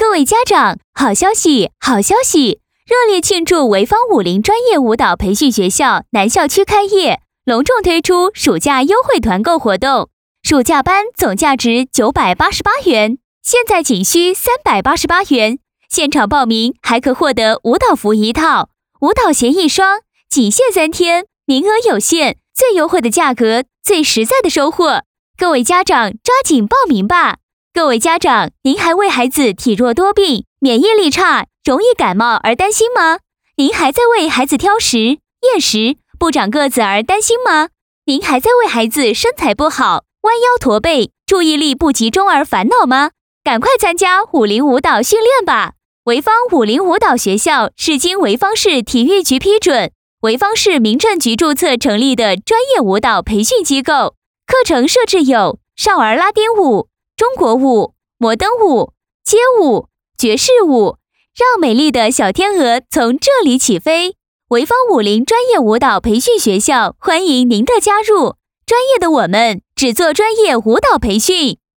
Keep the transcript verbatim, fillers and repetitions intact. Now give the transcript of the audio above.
各位家长，好消息，好消息！热烈庆祝潍坊武林专业舞蹈培训学校南校区开业，隆重推出暑假优惠团购活动，暑假班总价值九百八十八元，现在仅需三百八十八元。现场报名还可获得舞蹈服一套、舞蹈鞋一双，仅限三天，名额有限，最优惠的价格，最实在的收获。各位家长抓紧报名吧！各位家长，您还为孩子体弱多病、免疫力差、容易感冒而担心吗？您还在为孩子挑食、厌食、不长个子而担心吗？您还在为孩子身材不好、弯腰驼背、注意力不集中而烦恼吗？赶快参加武林舞蹈训练吧！潍坊武林舞蹈学校是经潍坊市体育局批准、潍坊市民政局注册成立的专业舞蹈培训机构，课程设置有少儿拉丁舞、中国舞、摩登舞、街舞、爵士舞，让美丽的小天鹅从这里起飞。潍坊武林专业舞蹈培训学校欢迎您的加入，专业的我们只做专业舞蹈培训。